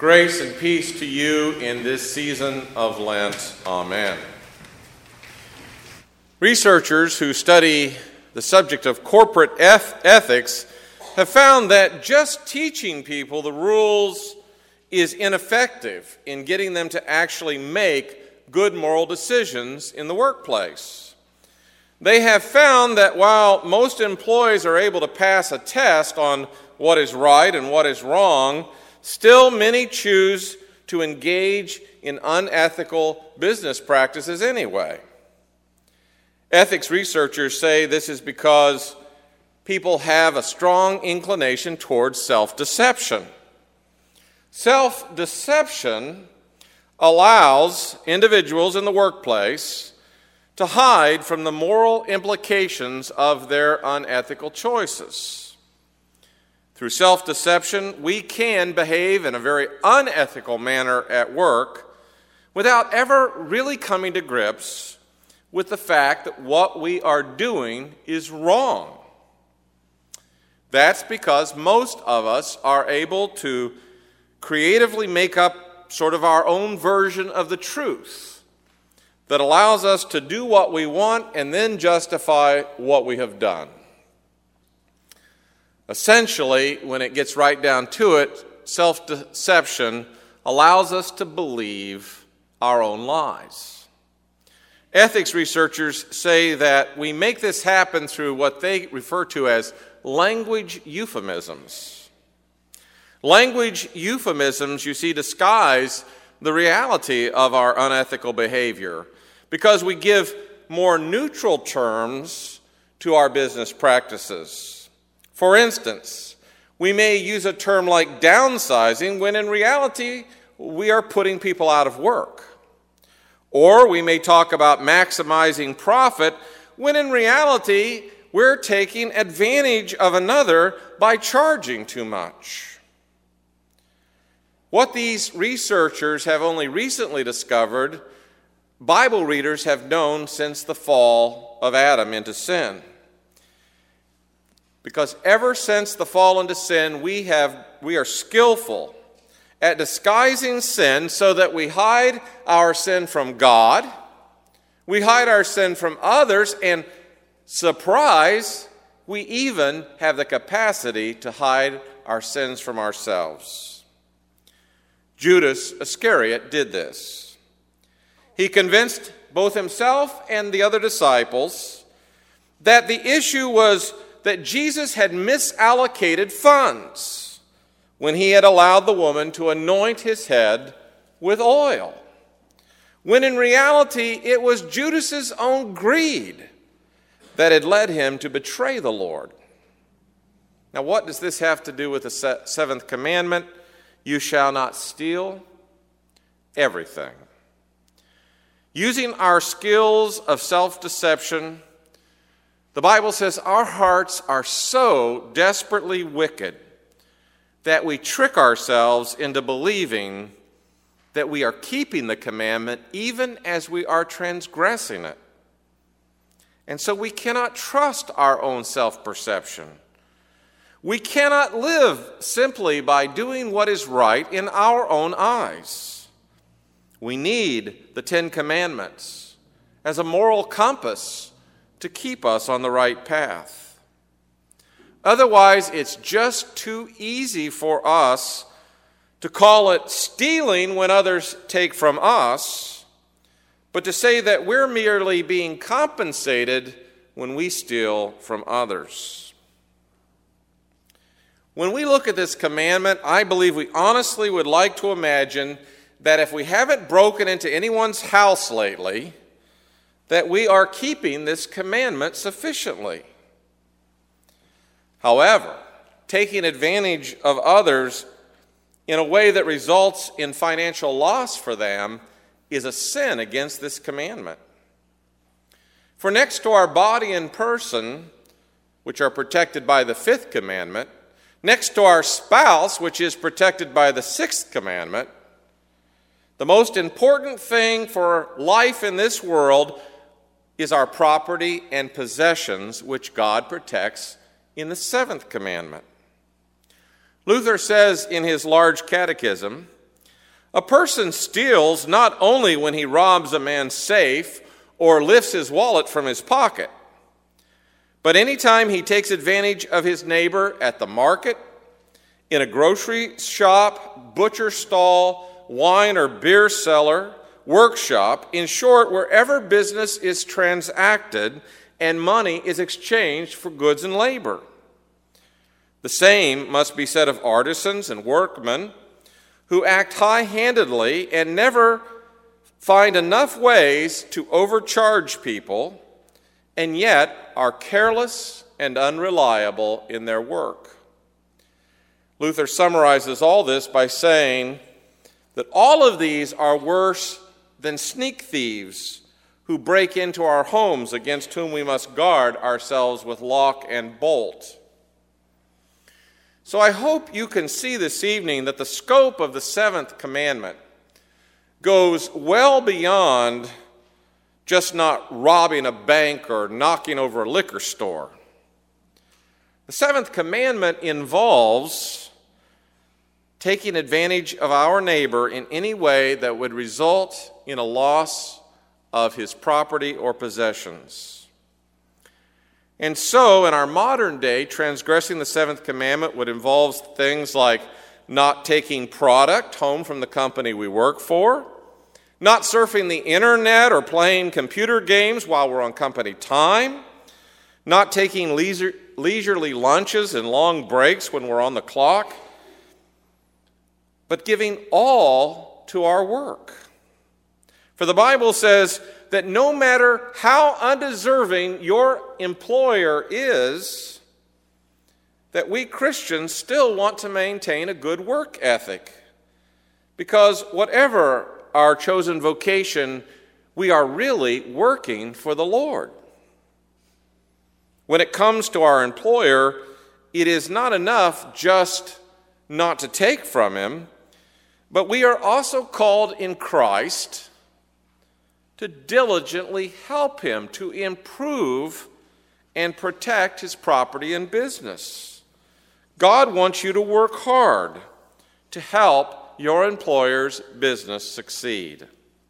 Grace and peace to you in this season of Lent. Amen. Researchers who study the subject of corporate ethics have found that just teaching people the rules is ineffective in getting them to actually make good moral decisions in the workplace. They have found that while most employees are able to pass a test on what is right and what is wrong, still many choose to engage in unethical business practices anyway. Ethics researchers say this is because people have a strong inclination towards self-deception. Self-deception allows individuals in the workplace to hide from the moral implications of their unethical choices. Through self-deception, we can behave in a very unethical manner at work without ever really coming to grips with the fact that what we are doing is wrong. That's because most of us are able to creatively make up sort of our own version of the truth that allows us to do what we want and then justify what we have done. Essentially, when it gets right down to it, self-deception allows us to believe our own lies. Ethics researchers say that we make this happen through what they refer to as language euphemisms. Language euphemisms, you see, disguise the reality of our unethical behavior because we give more neutral terms to our business practices. For instance, we may use a term like downsizing when in reality we are putting people out of work. Or we may talk about maximizing profit when in reality we're taking advantage of another by charging too much. What these researchers have only recently discovered, Bible readers have known since the fall of Adam into sin. Because ever since the fall into sin, we are skillful at disguising sin so that we hide our sin from God, we hide our sin from others, and surprise, we even have the capacity to hide our sins from ourselves. Judas Iscariot did this. He convinced both himself and the other disciples that the issue was that Jesus had misallocated funds when he had allowed the woman to anoint his head with oil, when in reality it was Judas's own greed that had led him to betray the Lord. Now, what does this have to do with the seventh commandment? You shall not steal. Everything. Using our skills of self-deception, the Bible says our hearts are so desperately wicked that we trick ourselves into believing that we are keeping the commandment even as we are transgressing it. And so we cannot trust our own self-perception. We cannot live simply by doing what is right in our own eyes. We need the Ten Commandments as a moral compass to keep us on the right path. Otherwise, it's just too easy for us to call it stealing when others take from us, but to say that we're merely being compensated when we steal from others. When we look at this commandment, I believe we honestly would like to imagine that if we haven't broken into anyone's house lately, that we are keeping this commandment sufficiently. However, taking advantage of others in a way that results in financial loss for them is a sin against this commandment. For next to our body and person, which are protected by the fifth commandment, next to our spouse, which is protected by the sixth commandment, the most important thing for life in this world is our property and possessions, which God protects in the seventh commandment. Luther says in his large catechism A person steals not only when he robs a man's safe or lifts his wallet from his pocket, but anytime he takes advantage of his neighbor at the market, in a grocery shop, butcher stall, wine or beer cellar, workshop, in short, wherever business is transacted and money is exchanged for goods and labor. The same must be said of artisans and workmen who act high-handedly and never find enough ways to overcharge people, and yet are careless and unreliable in their work. Luther summarizes all this by saying that all of these are worse than sneak thieves who break into our homes, against whom we must guard ourselves with lock and bolt. So I hope you can see this evening that the scope of the seventh commandment goes well beyond just not robbing a bank or knocking over a liquor store. The seventh commandment involves taking advantage of our neighbor in any way that would result in a loss of his property or possessions. And so, in our modern day, transgressing the seventh commandment would involve things like not taking product home from the company we work for, not surfing the internet or playing computer games while we're on company time, not taking leisurely lunches and long breaks when we're on the clock, but giving all to our work. For the Bible says that no matter how undeserving your employer is, that we Christians still want to maintain a good work ethic. Because whatever our chosen vocation, we are really working for the Lord. When it comes to our employer, it is not enough just not to take from him, but we are also called in Christ to diligently help him to improve and protect his property and business. God wants you to work hard to help your employer's business succeed.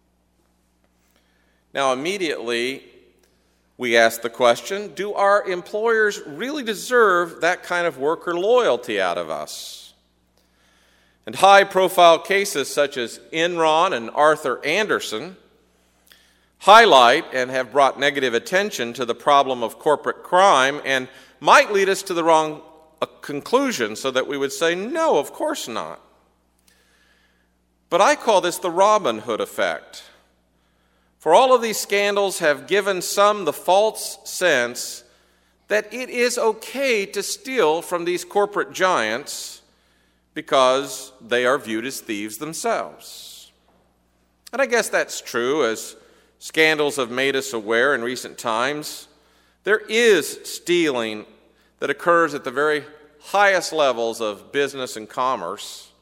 Now, immediately, we ask the question, do our employers really deserve that kind of worker loyalty out of us? And high-profile cases such as Enron and Arthur Andersen highlight and have brought negative attention to the problem of corporate crime and might lead us to the wrong conclusion, so that we would say, no, of course not. But I call this the Robin Hood effect. For all of these scandals have given some the false sense that it is okay to steal from these corporate giants because they are viewed as thieves themselves. And I guess that's true. As scandals have made us aware in recent times, there is stealing that occurs at the very highest levels of business and commerce.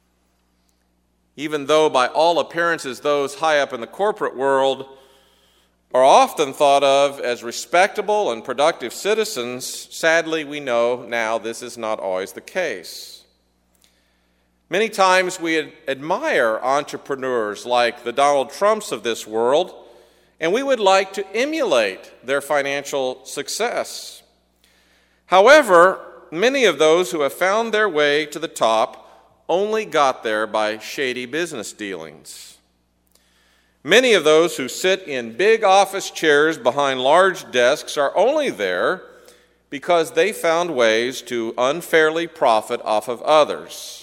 Even though by all appearances those high up in the corporate world are often thought of as respectable and productive citizens, sadly we know now this is not always the case. Many times we admire entrepreneurs like the Donald Trumps of this world, and we would like to emulate their financial success. However, many of those who have found their way to the top only got there by shady business dealings. Many of those who sit in big office chairs behind large desks are only there because they found ways to unfairly profit off of others.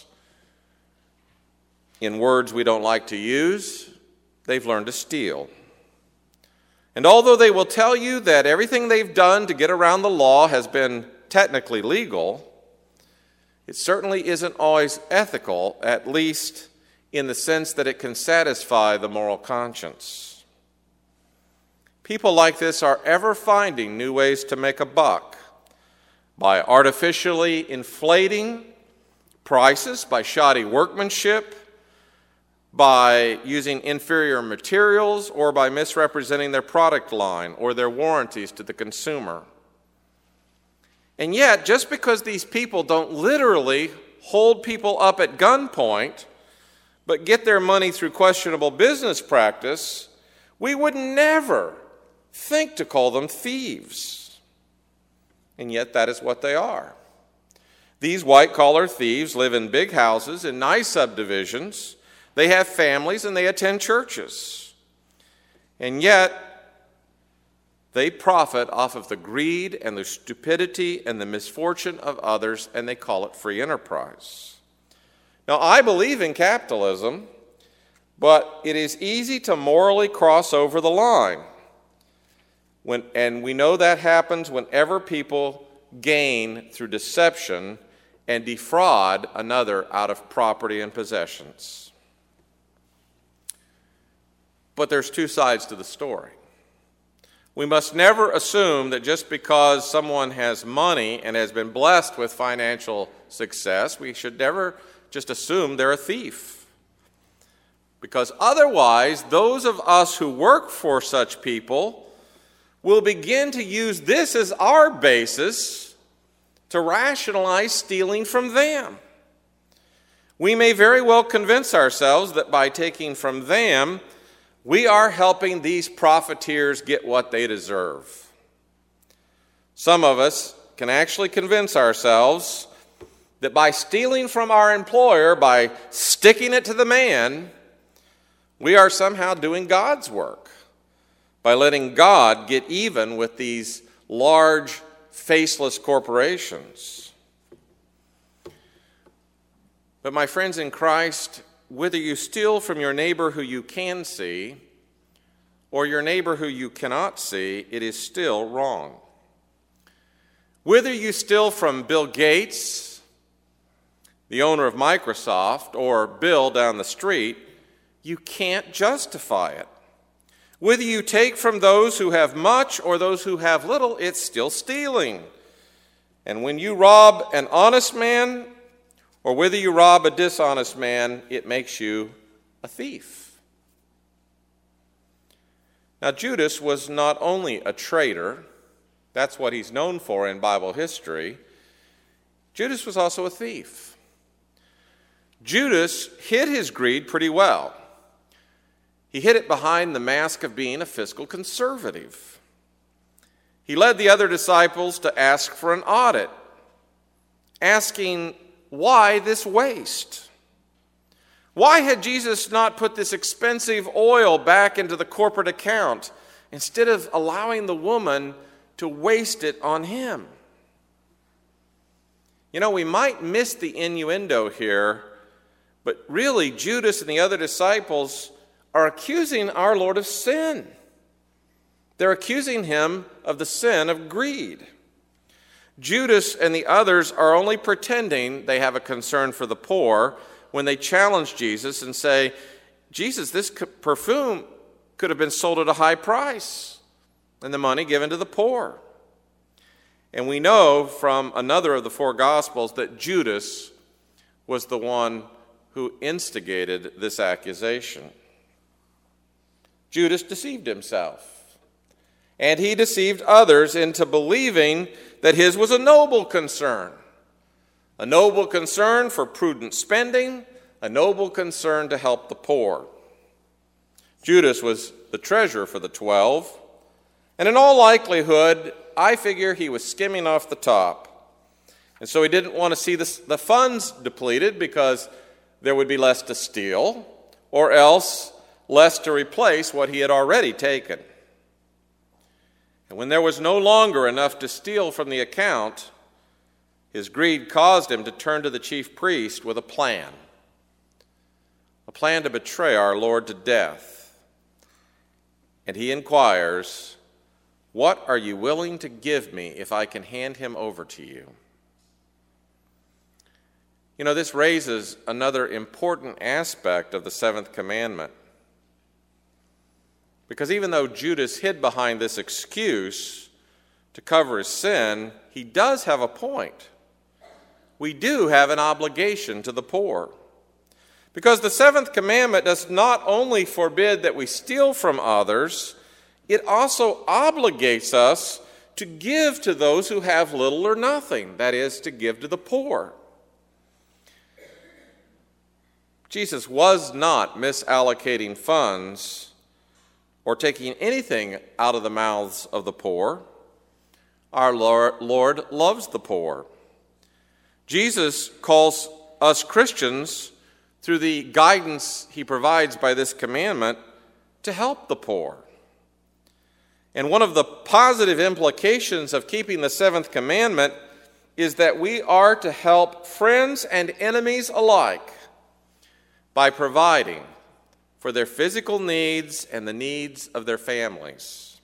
In words we don't like to use, they've learned to steal. And although they will tell you that everything they've done to get around the law has been technically legal, it certainly isn't always ethical, at least in the sense that it can satisfy the moral conscience. People like this are ever finding new ways to make a buck by artificially inflating prices, by shoddy workmanship, by using inferior materials, or by misrepresenting their product line or their warranties to the consumer. And yet, just because these people don't literally hold people up at gunpoint, but get their money through questionable business practice, we would never think to call them thieves. And yet that is what they are. These white-collar thieves live in big houses, in nice subdivisions. They have families and they attend churches. And yet, they profit off of the greed and the stupidity and the misfortune of others, and they call it free enterprise. Now, I believe in capitalism, but it is easy to morally cross over the line. And we know that happens whenever people gain through deception and defraud another out of property and possessions. But there's two sides to the story. We must never assume that just because someone has money and has been blessed with financial success, we should never just assume they're a thief. Because otherwise, those of us who work for such people will begin to use this as our basis to rationalize stealing from them. We may very well convince ourselves that by taking from them, we are helping these profiteers get what they deserve. Some of us can actually convince ourselves that by stealing from our employer, by sticking it to the man, we are somehow doing God's work, by letting God get even with these large, faceless corporations. But my friends in Christ, whether you steal from your neighbor who you can see or your neighbor who you cannot see, it is still wrong. Whether you steal from Bill Gates, the owner of Microsoft, or Bill down the street, you can't justify it. Whether you take from those who have much or those who have little, it's still stealing. And when you rob an honest man, or whether you rob a dishonest man, it makes you a thief. Now, Judas was not only a traitor, that's what he's known for in Bible history. Judas was also a thief. Judas hid his greed pretty well. He hid it behind the mask of being a fiscal conservative. He led the other disciples to ask for an audit, asking, why this waste? Why had Jesus not put this expensive oil back into the corporate account instead of allowing the woman to waste it on him? You know, we might miss the innuendo here, but really Judas and the other disciples are accusing our Lord of sin. They're accusing him of the sin of greed. Judas and the others are only pretending they have a concern for the poor when they challenge Jesus and say, Jesus, this perfume could have been sold at a high price and the money given to the poor. And we know from another of the four Gospels that Judas was the one who instigated this accusation. Judas deceived himself. And he deceived others into believing that his was a noble concern for prudent spending, a noble concern to help the poor. Judas was the treasurer for the 12, and in all likelihood, I figure he was skimming off the top. And so he didn't want to see the funds depleted because there would be less to steal, or else less to replace what he had already taken. And when there was no longer enough to steal from the account, his greed caused him to turn to the chief priest with a plan to betray our Lord to death. And he inquires, "What are you willing to give me if I can hand him over to you?" You know, this raises another important aspect of the seventh commandment. Because even though Judas hid behind this excuse to cover his sin, he does have a point. We do have an obligation to the poor. Because the seventh commandment does not only forbid that we steal from others, it also obligates us to give to those who have little or nothing, that is, to give to the poor. Jesus was not misallocating funds or taking anything out of the mouths of the poor. Our Lord loves the poor. Jesus calls us Christians, through the guidance he provides by this commandment, to help the poor. And one of the positive implications of keeping the seventh commandment is that we are to help friends and enemies alike by providing for their physical needs and the needs of their families.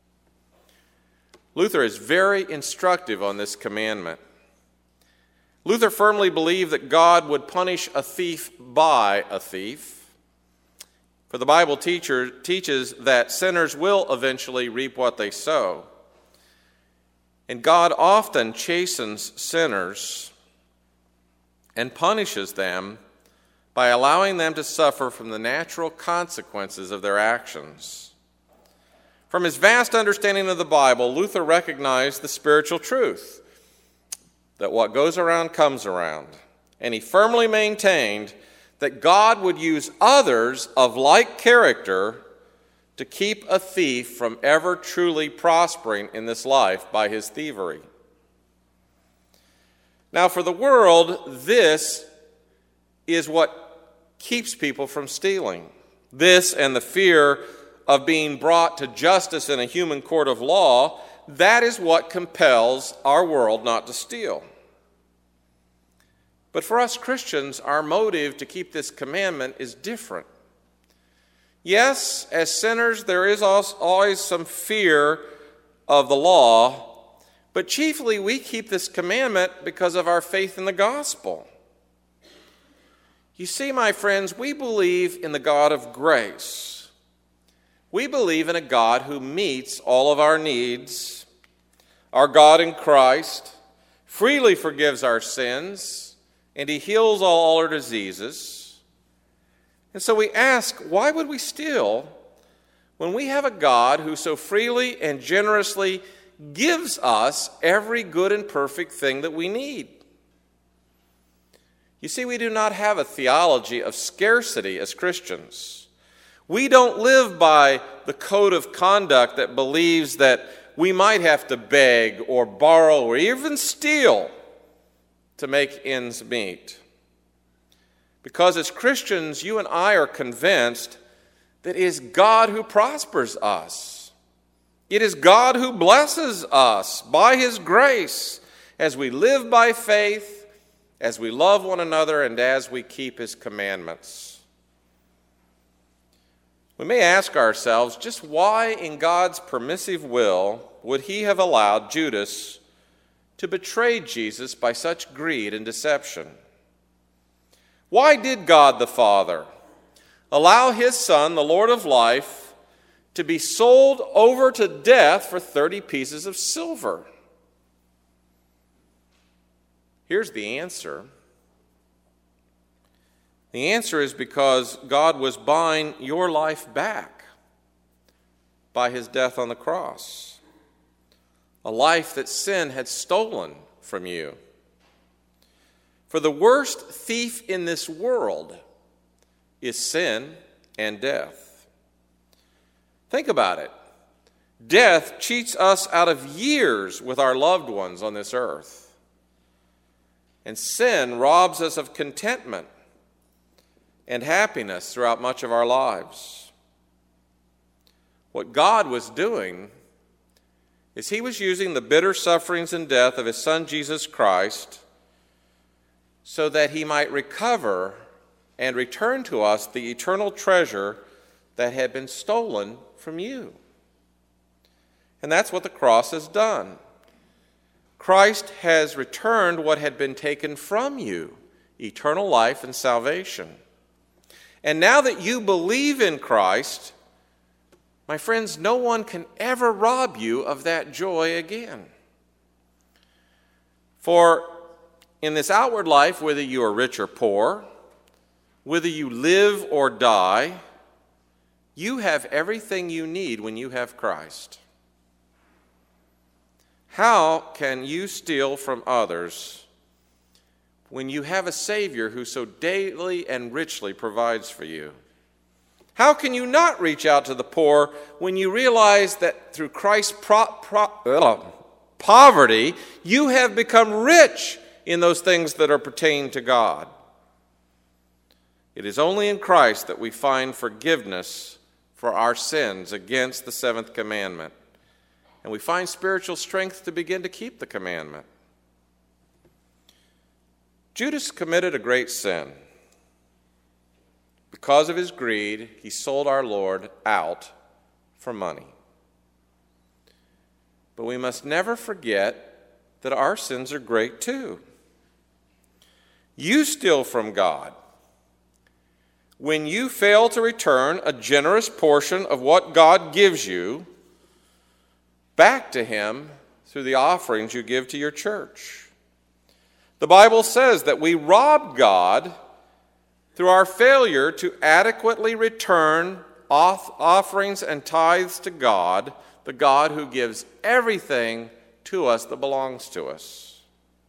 Luther is very instructive on this commandment. Luther firmly believed that God would punish a thief by a thief. For the Bible teaches that sinners will eventually reap what they sow. And God often chastens sinners and punishes them by allowing them to suffer from the natural consequences of their actions. From his vast understanding of the Bible, Luther recognized the spiritual truth that what goes around comes around. And he firmly maintained that God would use others of like character to keep a thief from ever truly prospering in this life by his thievery. Now, for the world, this is what keeps people from stealing. This and the fear of being brought to justice in a human court of law, that is what compels our world not to steal. But for us Christians, our motive to keep this commandment is different. Yes, as sinners, there is always some fear of the law, but chiefly we keep this commandment because of our faith in the gospel. You see, my friends, we believe in the God of grace. We believe in a God who meets all of our needs. Our God in Christ freely forgives our sins, and he heals all our diseases. And so we ask, why would we steal when we have a God who so freely and generously gives us every good and perfect thing that we need? You see, we do not have a theology of scarcity as Christians. We don't live by the code of conduct that believes that we might have to beg or borrow or even steal to make ends meet. Because as Christians, you and I are convinced that it is God who prospers us. It is God who blesses us by his grace as we live by faith, as we love one another, and as we keep his commandments. We may ask ourselves, just why in God's permissive will would he have allowed Judas to betray Jesus by such greed and deception? Why did God the Father allow his Son, the Lord of life, to be sold over to death for 30 pieces of silver? Here's the answer. The answer is because God was buying your life back by his death on the cross. A life that sin had stolen from you. For the worst thief in this world is sin and death. Think about it. Death cheats us out of years with our loved ones on this earth. And sin robs us of contentment and happiness throughout much of our lives. What God was doing is he was using the bitter sufferings and death of his Son Jesus Christ so that he might recover and return to us the eternal treasure that had been stolen from you. And that's what the cross has done. Christ has returned what had been taken from you, eternal life and salvation. And now that you believe in Christ, my friends, no one can ever rob you of that joy again. For in this outward life, whether you are rich or poor, whether you live or die, you have everything you need when you have Christ. How can you steal from others when you have a Savior who so daily and richly provides for you? How can you not reach out to the poor when you realize that through Christ's poverty, you have become rich in those things that are pertaining to God? It is only in Christ that we find forgiveness for our sins against the seventh commandment, and we find spiritual strength to begin to keep the commandment. Judas committed a great sin. Because of his greed, he sold our Lord out for money. But we must never forget that our sins are great too. You steal from God when you fail to return a generous portion of what God gives you back to Him through the offerings you give to your church. The Bible says that we rob God through our failure to adequately return offerings and tithes to God, the God who gives everything to us that belongs to us.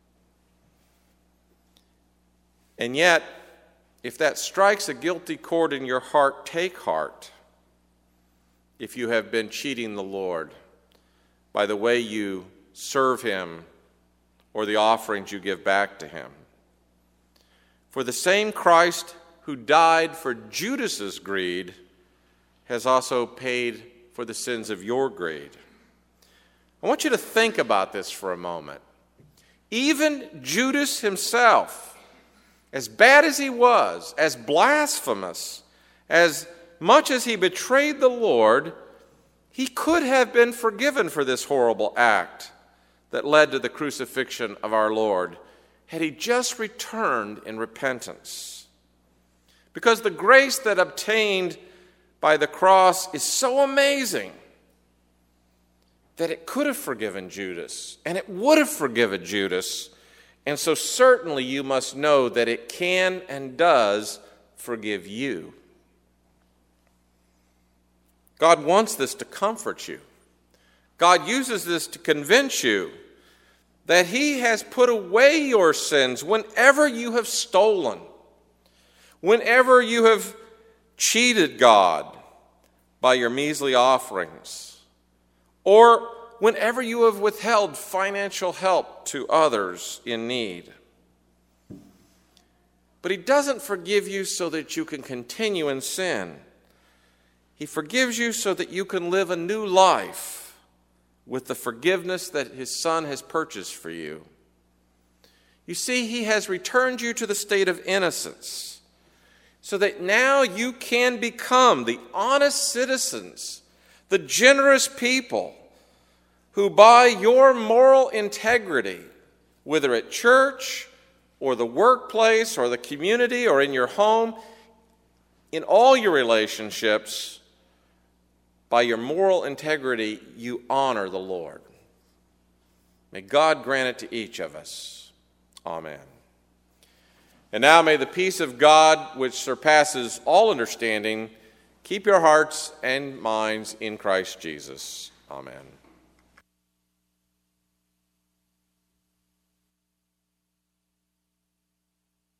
And yet, if that strikes a guilty chord in your heart, take heart. If you have been cheating the Lord by the way you serve Him or the offerings you give back to Him. For the same Christ who died for Judas's greed has also paid for the sins of your greed. I want you to think about this for a moment. Even Judas himself, as bad as he was, as blasphemous, as much as he betrayed the Lord, he could have been forgiven for this horrible act that led to the crucifixion of our Lord, had he just returned in repentance. Because the grace that obtained by the cross is so amazing that it could have forgiven Judas, and it would have forgiven Judas. And so certainly you must know that it can and does forgive you. God wants this to comfort you. God uses this to convince you that He has put away your sins whenever you have stolen, whenever you have cheated God by your measly offerings, or whenever you have withheld financial help to others in need. But He doesn't forgive you so that you can continue in sin. He forgives you so that you can live a new life with the forgiveness that His Son has purchased for you. You see, He has returned you to the state of innocence so that now you can become the honest citizens, the generous people who by your moral integrity, whether at church or the workplace or the community or in your home, in all your relationships, by your moral integrity, you honor the Lord. May God grant it to each of us. Amen. And now may the peace of God, which surpasses all understanding, keep your hearts and minds in Christ Jesus. Amen.